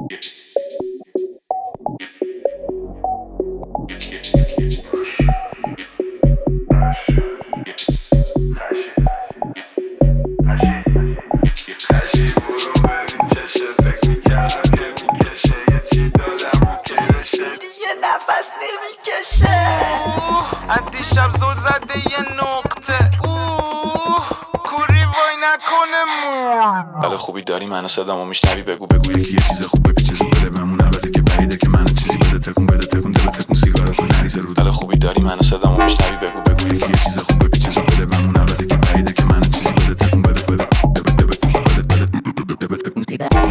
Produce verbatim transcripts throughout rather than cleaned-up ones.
نفس نمیکشه از دیشب زل زده یه نقطه اوه کوری وای نکنه مون حال خوبی داری منو صدامو میشنوی بگو بگو یکی یه چیز خوب بپیچه زود بده بمون البته که بعیده که منو چیزی بده تکون بده تکون دل تکون سیگارا کن نریزه رو حال خوبی داری منو صدامو میشنوی بگو بگو یکی یه چیز خوب بپیچه زود بده بمون البته که بعیده که منو چیزی بده تکون بده بده بده بده بده بده بده تکون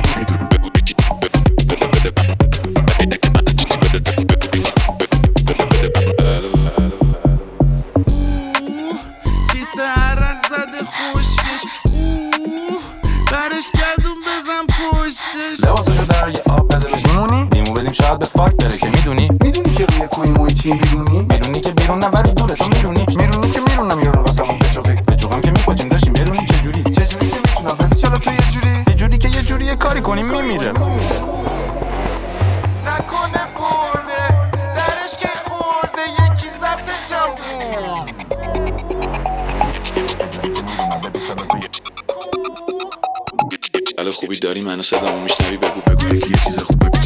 برش گردون بزن پشتش لباسشو در یه آب بده بهش میمونی لیمو بدیم شاید به فاک بره که میدونی میدونی که روی کوی موی چی بیرونی میدونی که بیرون نه ولی دوره تو میرونی میرونی که میرونم یارو واسمون بچوقی بچوقم که میپاچیم داشتیم بیرونی چجوری چجوری که میتونم ببین چرا تو یه جوری یه جوری که یه جوری یه کاری کنیم میمیره نکنه برده درش که خورده یکی زبطشم بود حال خوبی داری منو صدامو میشنوی بگو بگو یکی یه چیز خوب